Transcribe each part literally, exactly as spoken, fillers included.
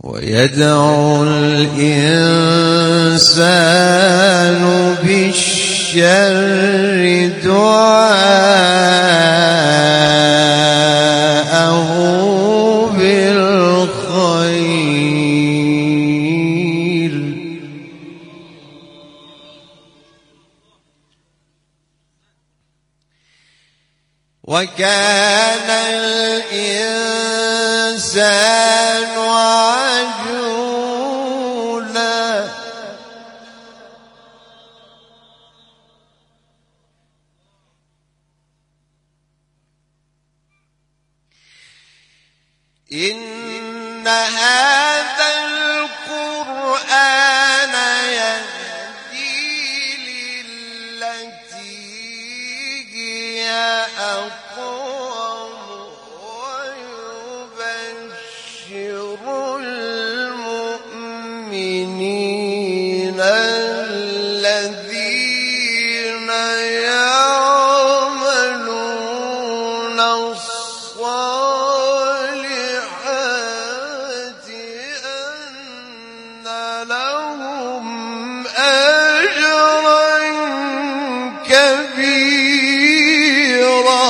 ويدعو الإنسان بالشر دعاءه بالخير وكان الإنسان عجولا إن هذا القرآن يهدي للتي هي أقوم ويبشر المؤمنين الذين يعملون الصالحات أن لهم أجرا كبيرا.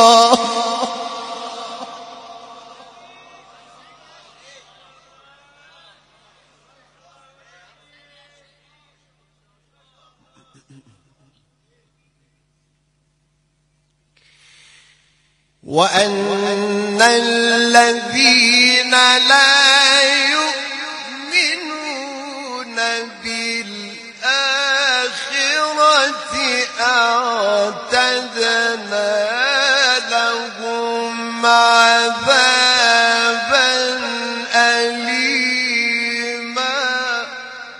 وأن الذين لا يؤمنون بالآخرة أعتدنا لهم عذابا أليما.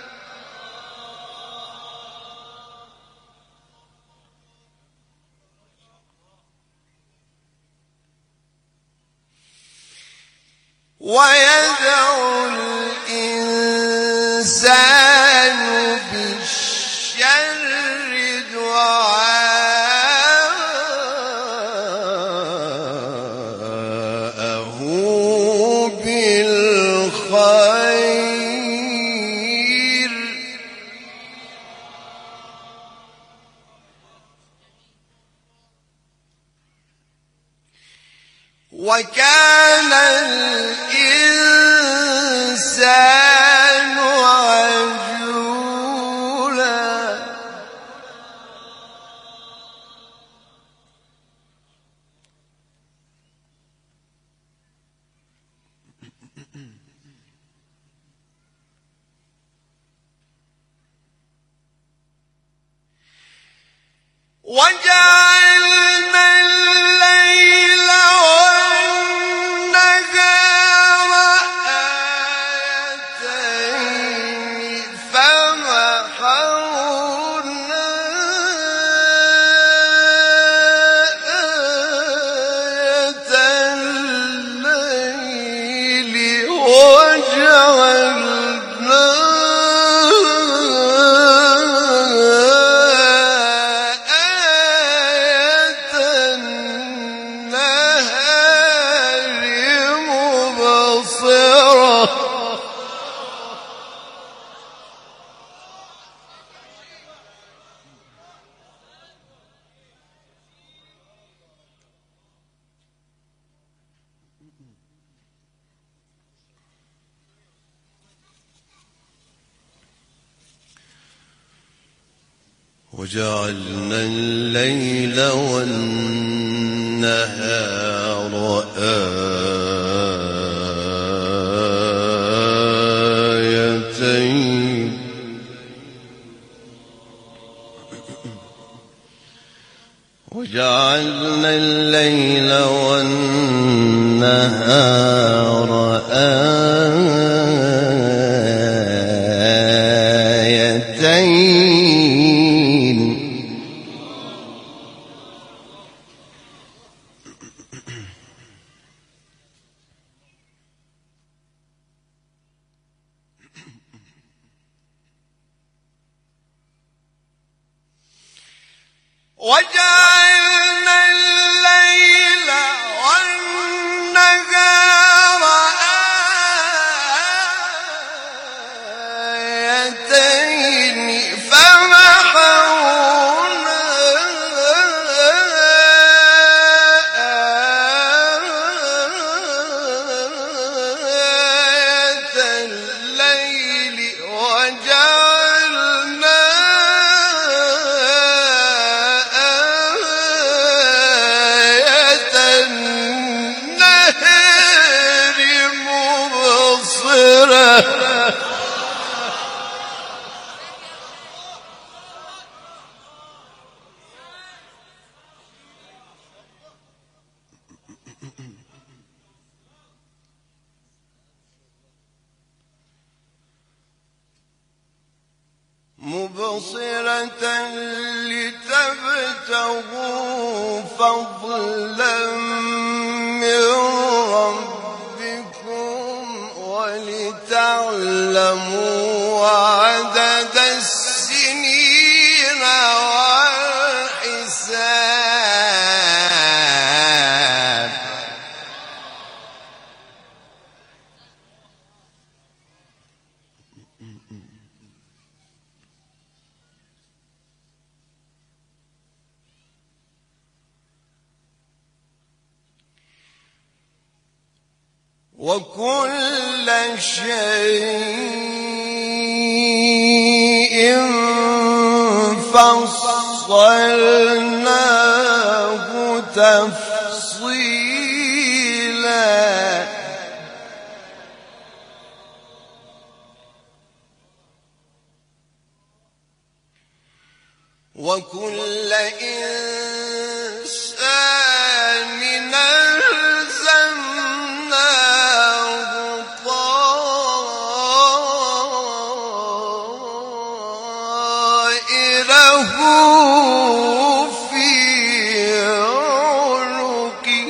ويدعو الإنسان بالشر دعاءه بالخير وكان الإنسان عجولا وجعلنا الليل والنهار آيتين فمحونا آية الليل وجعلنا وجعلنا الليل والنهار آيتين وجعلنا الليل والنهار آيتين وجعلنا الليل والنهار لتبتغوا فضلا من ربكم ولتعلموا عدد السنين والحساب. وكل شيء فصلناه تفصيلا. وكل إنسان ألزمناه طائره في عنقه.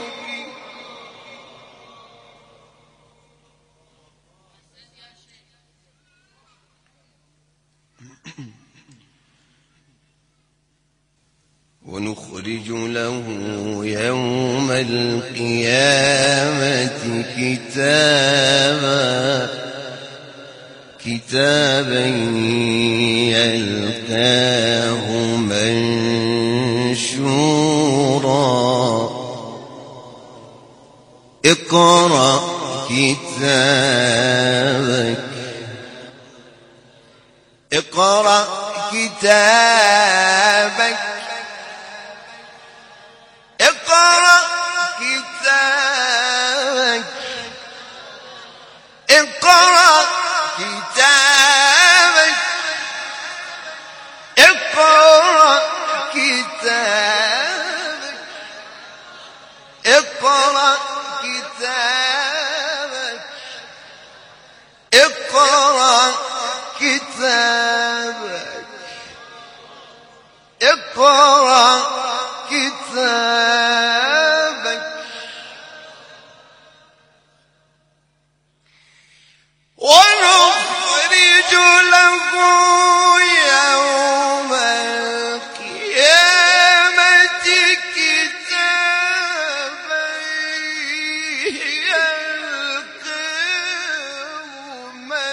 ونخرج له يوم القيامة كتابا كتابا يلقاه منشورا. اقرأ كتابك اقرأ كتابك اقرأ كتابك اقرأ كتابك اقرأ كتابك اقرأ كتابك اقرأ كتابك اقرأ كتابك. ونخرج له يوم القيامة كتابا يلقاه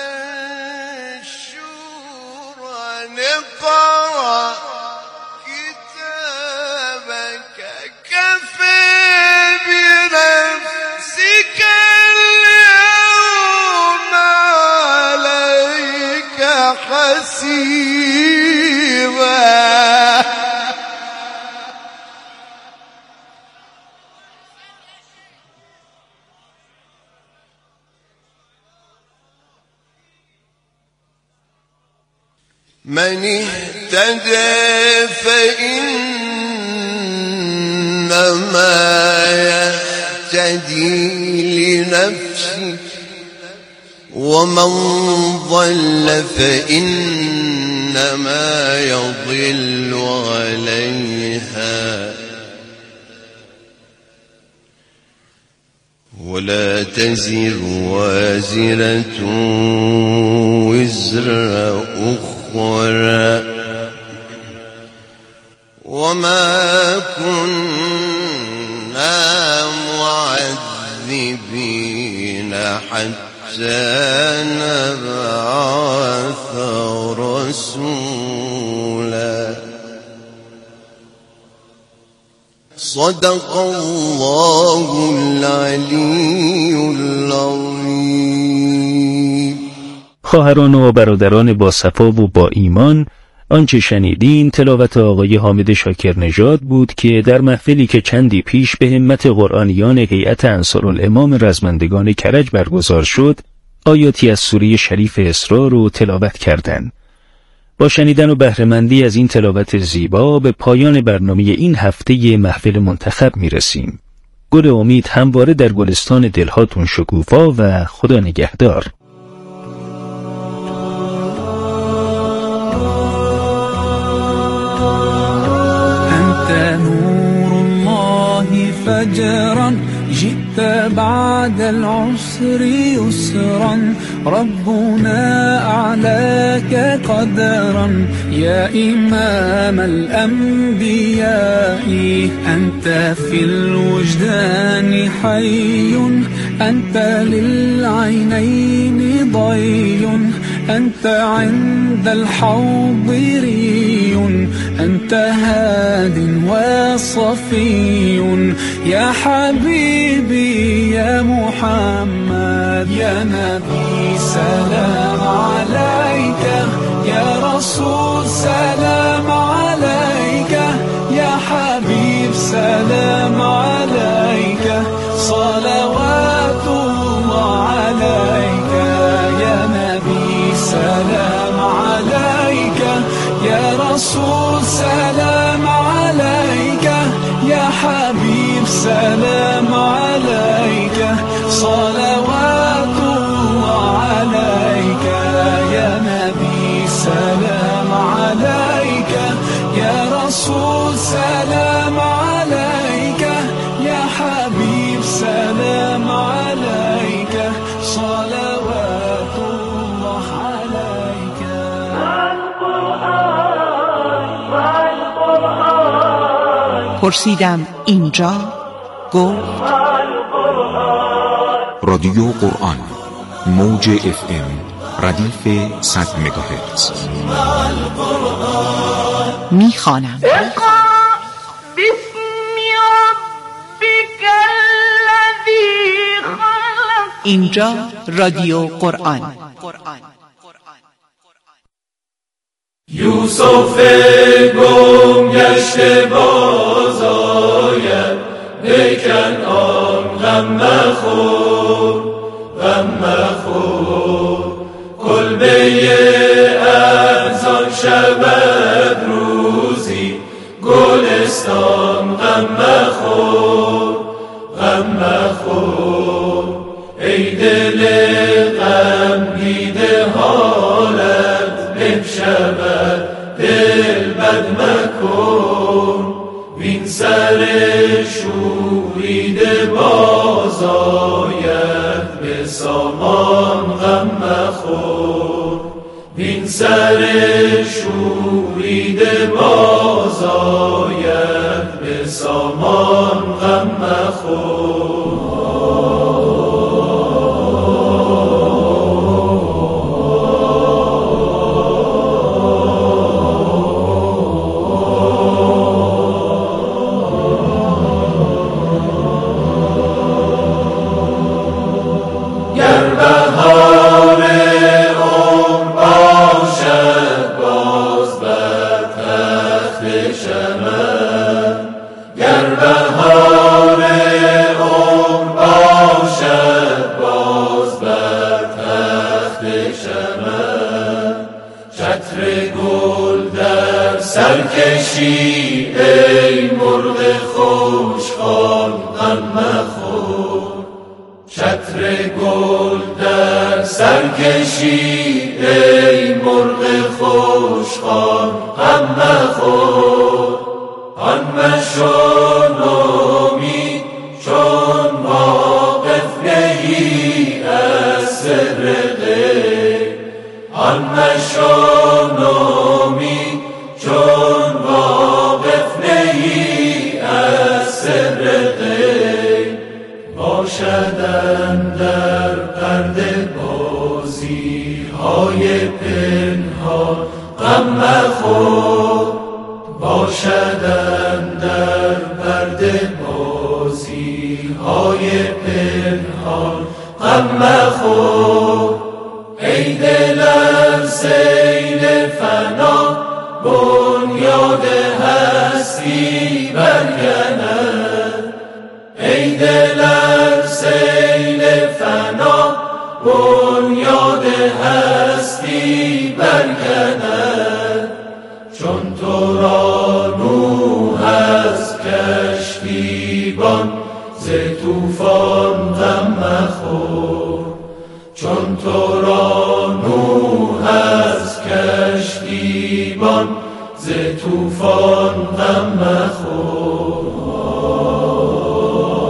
منشورا. اقرأ كتابك كفى بنفسك اليوم عليك حسيبا. من اهتدى فإنما يهتدي لنفسه ومن ضل فإنما يضل عليها ولا تزر وازرة وزر أخرى وما كنا معذبين حتى نبعث رسولا. صدق الله العلی العظیم. خواهران و برادران با صفا و با ایمان، آنچه شنیدین تلاوت آقای حامد شاکر نژاد بود که در محفلی که چندی پیش به همت قرآنیان هیئت انصارالامام رزمندگان کرج برگزار شد، آیاتی از سوره شریف اسراء رو تلاوت کردند. با شنیدن و بهره‌مندی از این تلاوت زیبا به پایان برنامه این هفته محفل منتخب میرسیم. گل امید همواره در گلستان دلهاتون شکوفا و خدا نگهدار. فجرا جئت بعد العسر يسرا ربنا أعلاك قدرا يا إمام الأنبياء أنت في الوجدان حي أنت للعينين ضي أنت عند الحوض ري أنت هاد وصفي يا حبيبي يا محمد يا نبي سلام عليك يا رسول سلام عليك يا حبيب سلام عليك صلوات الله عليك يا نبي سلام عليك يا رسول سلام عليك يا حبيب سلام عليك صلوات الله عليك يا نبي سلام عليك يا رسول سلام عليك يا حبيب سلام عليك صلوات الله عليك پرسیدم اینجا گفت رادیو قرآن موج اف ام ردیف صد مگاهرتز میخوانم اینجا رادیو قرآن. یوسف گم گشته باز آید ای کنعان غم مخور غم مخور کلبه ارزان شود روزی گلستان غم مخور غم مخور ای دل غم دیده حالت بشود دل بد مکن وین سر شوریده باز آید به سامان غم مخور وین سر شوریده باز آید به سامان غم مخور سرکشی ای مرغ خوشخوان غم مخور چتر گل در سرکشی ای مرغ خوشخوان غم مخور آن مشو نومید چون واقف نهی از سر غیب آن مشو نومید چون واقف نهی از سر غیب باشدن در پرده بازی های پنهان غم مخور باشدن در پرده بازی های پنهان غم مخور ای دل از سیل فنا بنیاد هستی برکند ای دل از سیل فنا بنیاد هستی برکند چون تو را نوح از کشتیبان ز طوفان غم مخور چون تو را نوح از کشتیبان ز طوفان غم مخور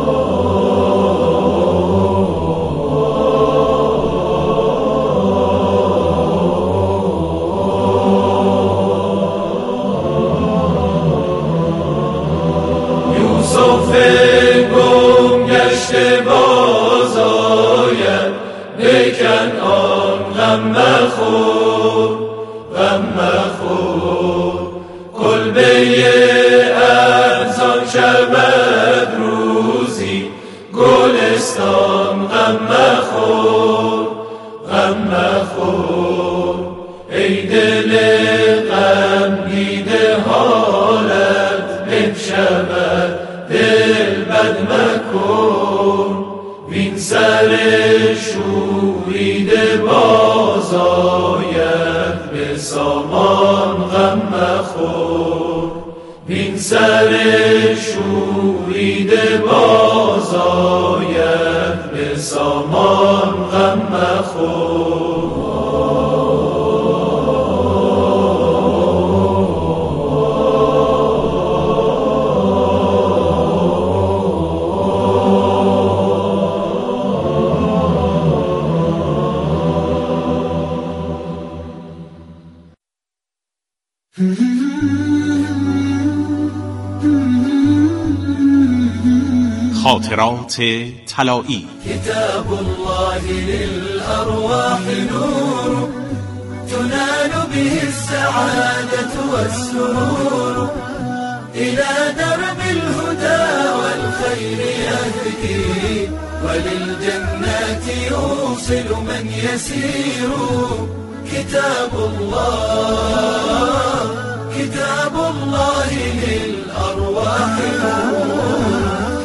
فرشته باز آید به کنعان غم مخور غم مخور کلبه ارزان شود روزی گلستان غم مخور غم مخور ای دل غم دیده حالت بشود دل بد مکن وین سر شوریده باز آید به سامان غم مخور وین سر شوریده باز آید به سامان غم مخور خاطرات طلایی. كتاب الله للأرواح نور تنال به السعادة والسرور إلى درب الهدى والخير يهدي وللجنات يوصل من يسير كتاب الله كتاب الله للأرواح نور.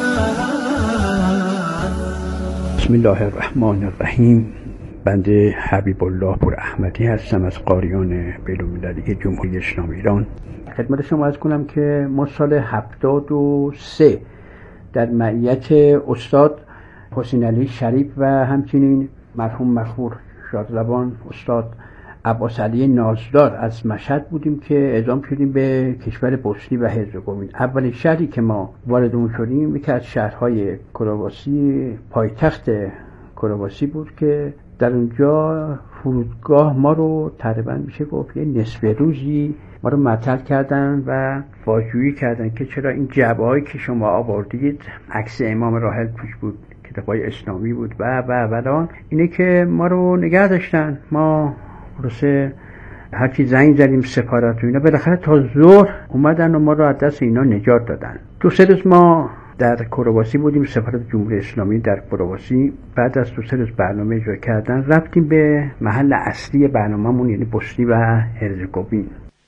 بسم الله الرحمن الرحیم. بنده حبیب الله پور احمدی هستم از قاریان بین‌المللی جمهوری اسلامی ایران. خدمت شما عرض کنم که ما سال هفتاد و سه در معیت استاد حسین علی شریف و همچنین مرحوم مغفور شادلبان استاد عباس علی نازدار از مشهد بودیم که اعزام شدیم به کشور بوسنی و هرزگوین. اولین شهری که ما وارد اون شدیم یکی از شهرهای کرواسی، پایتخت کرواسی بود که در اونجا فرودگاه ما رو تقریبا میشه گفت یه نصف روزی ما رو معطل کردن و بازجویی کردن که چرا این جعبه‌هایی که شما آوردید عکس امام راحل توش بود، کتابای اسلامی بود و و و اینه که ما رو نگه داشتن. ما خلاصه هرچی زنگ زدیم سفارت و اینا، بالاخره تا ظهر اومدن و ما رو از دست اینا نجات دادن. دو سه روز ما در کرواسی بودیم، سفارت جمهوری اسلامی در کرواسی. بعد از دو سه روز برنامه اجرا کردن رفتیم به محل اصلی برنامه‌مون، یعنی بوسنی و هرزگوین.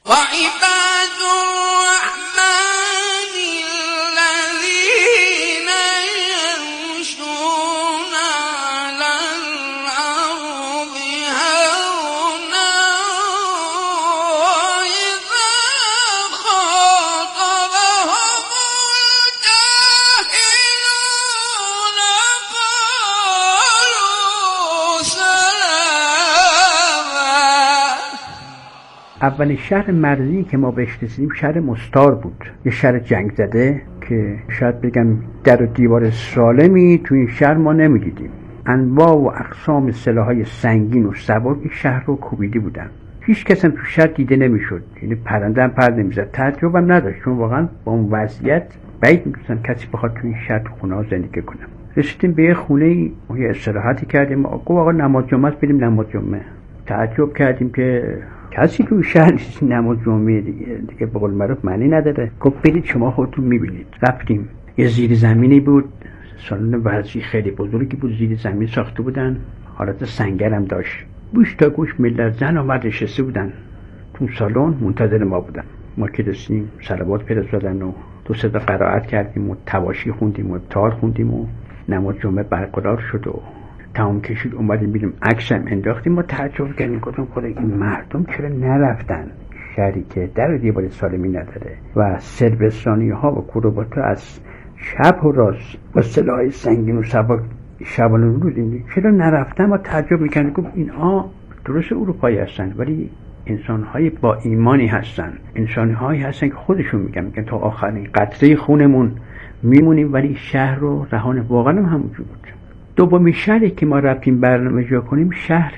اولین شهر مرزی که ما بهش رسیدیم شهر مستار بود، یه شهر جنگ زده که شاید بگم در و دیوار سالمی تو این شهر ما نمیدیدیم. انواع و اقسام سلاح‌های سنگین و سبک این شهر رو کوبیده بودن. هیچ کس هم تو شهر دیده نمیشد، یعنی پرنده هم پر نمیزد. تعجبم نداشت، چون واقعا با اون وضعیت بعید می‌دونستم کسی بخواد تو این شهر تو خونه‌ها زندگی کنه. رسیدیم به یه خونه، یه استراحتی کردیم. آقا آقا نماز جمعه بریم نماز جمعه. تعجب کردیم که کسی تو شهر نماز جمعه دیگه دیگه به قول معروف معنی نداره. گفت برید شما خودتون میبینید. رفتیم، یه زیر زمینی بود، سالن ورزشی خیلی بزرگی بود، زیر زمین ساخته بودن، حالت سنگر هم داشت. گوش تا گوش ملت زن و مرد نشسته بودن تو سالن منتظر ما بودن. ما که رسیدیم صلوات فرستادن و دو سه تا قرائت کردیم و تواشی خوندیم و تار خوندیم و نماز جمعه برقرار شد و تمام کشید. اومدیم بیریم عکس هم انداختیم. ما تعجب کردیم، گفتم خدا این مردم چرا نرفتن شهری که در و دیوار سالمی نداره و سربستانی ها و کروباتا از شب و راست با سلاح سنگین و سبک شبانه روز این چرا نرفتن؟ ما تعجب میکنیم. گفت اینها درست اروپایی هستن ولی انسان‌های با ایمانی هستن، انسان‌هایی هستن که خودشون میگن میگن تا آخرین قطره خونمون میمونیم ولی شهر رو رهان. واقعا هم همونجور بود. دومین شهری که ما رفتیم برنامه اجرا کنیم شهر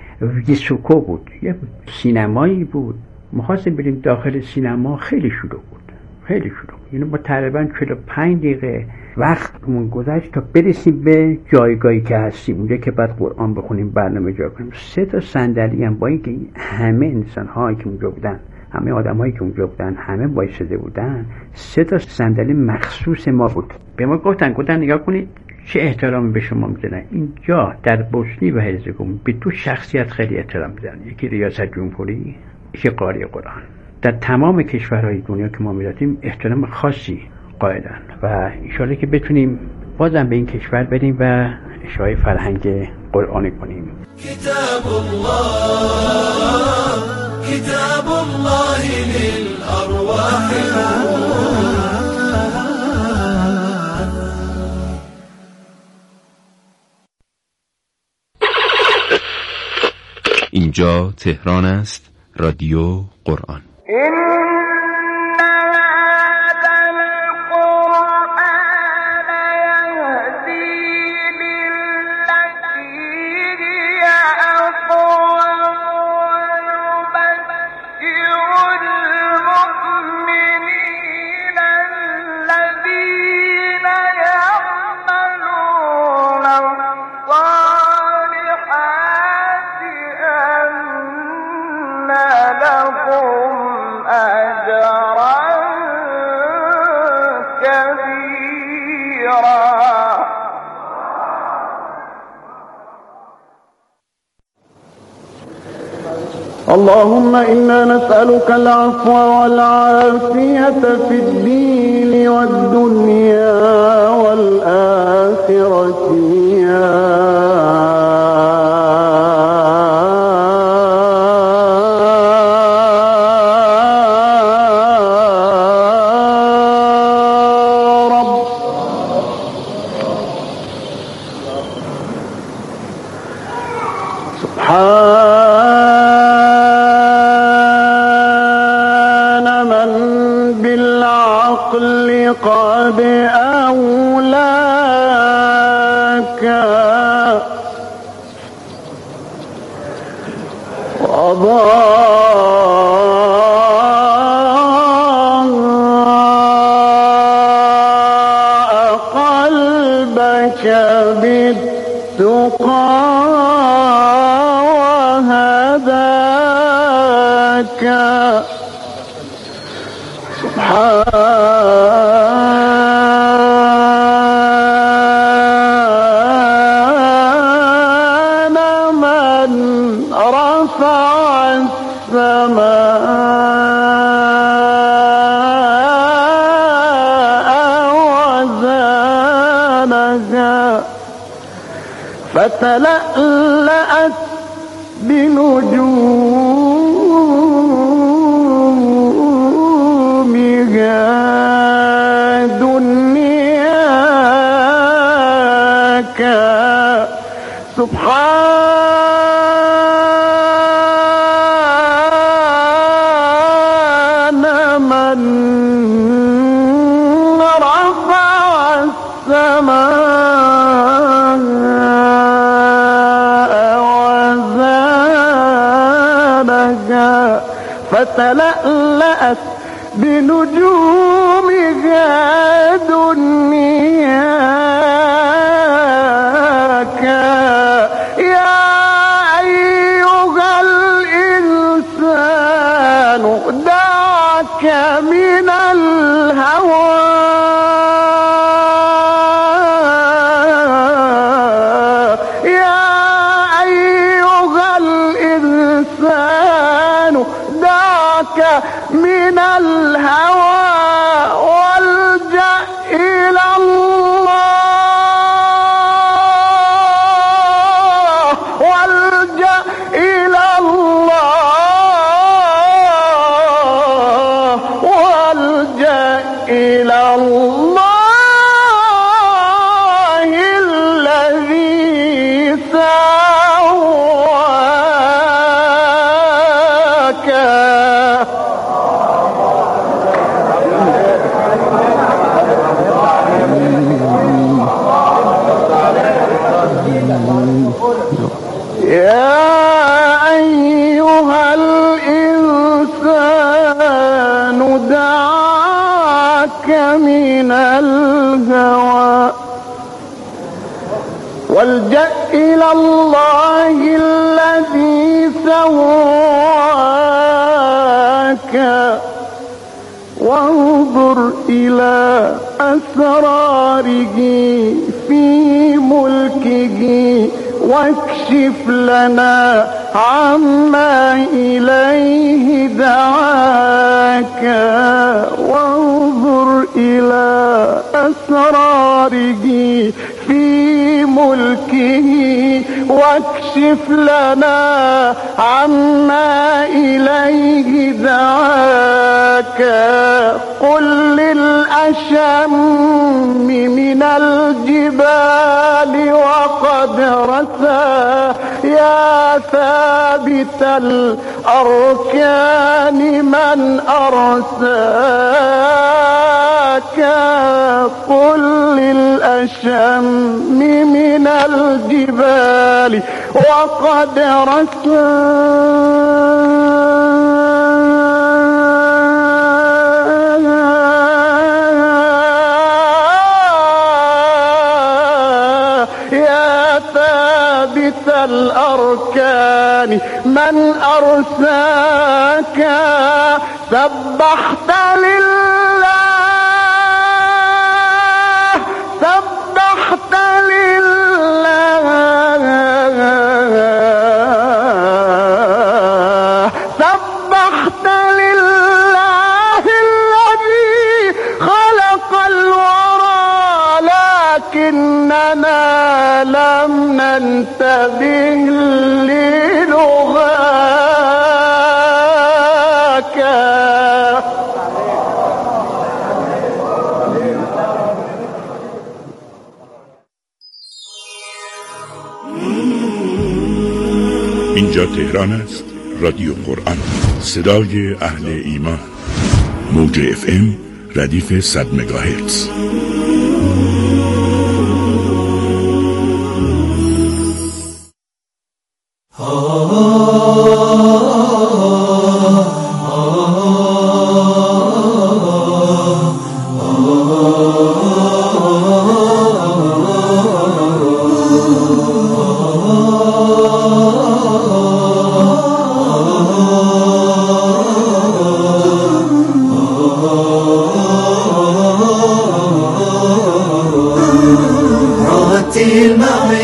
ویسوکو بود. یه سینمایی بود، ما خواستیم بریم داخل سینما. خیلی شلوغ بود، خیلی شلوغ. یعنی ما تقریبا چهل و پنج دقیقه وقتمون گذشت تا برسیم به جایگاهی که هستیم، اونجا که بعد قرآن بخونیم، برنامه جا کنیم. سه تا صندلی هم با اینکه همه انسان هایی که اونجا بودن، همه آدم هایی که اونجا بودن، همه وایساده بودن، سه تا صندلی مخصوص ما بود. به ما گفتن گفتن نگاه کنید چه احترامی به شما میذارن. اینجا در بوسنی و هرزگوین به دو شخصیت خیلی احترام میذارن، یکی ریاست جمهوری، یکی قاری قرآن. در تمام کشورهای دنیا که ما میرفتیم احترام خاصی قائلن و انشالله که بتونیم بازم به این کشور بریم و اشاعه فرهنگ قرآنی کنیم. کتاب الله کتاب الله للارواح اینجا تهران است، رادیو قرآن. اللهم إنا نسألك العفو والعافية في الدين والدنيا والآخرة يا قد أولاك وضاء قلبك بالتقى وهداك سبحان من رفع السماء وزانها فتلألأت بنجومها دنياك سبحان من رفع السماء وزانها فتلألأت بنجومها دنياك يا أيها الإنسان دعك من الهوى يا أيها الإنسان دعك من الهوى والجأ إلى الله والجأ إلى الله والجأ إلى الله الذي سواك والجأ إلى الله الذي سواك وانظر إلى أسراره في ملكه واكشف لنا عما إليه دعاك وانظر إلى أسراره في ملكه واكشف لنا عما إليه دعاك قل للأشم من الجبال وقد رسى يا ثابت الأركان من أرساك قل للأشم من الجبال وقد رسى الأركان من أرساك سبحت لله سبحت لله سبحت لله الذي خلق الورى لكننا لم ننتبه للغاك اینجا تهران است، رادیو قرآن، صدای اهل ایمان. موج اف ام ردیف صد مگاهرتز. رتل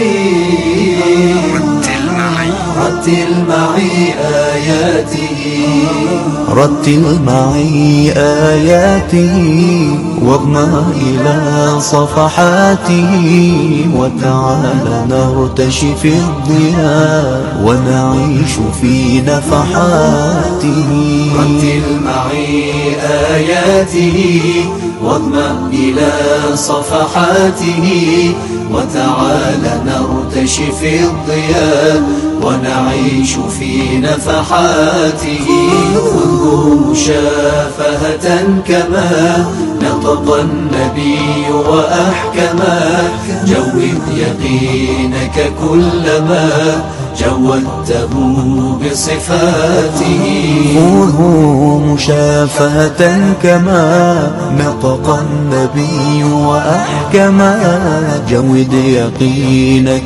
معي آياته رتل معي آياته واضمع إلى صفحاته وتعال نرتشي في الضياء ونعيش في نفحاته. رتل معي آياته واضمع إلى صفحاته وتعال نرتشي في الضياء ونعيش في نفحاته. خذه مشافهة كما نطق النبي وأحكما جود يقينك كلما جودته بصفاته. خذه مشافهة كما نطق النبي وأحكما جود يقينك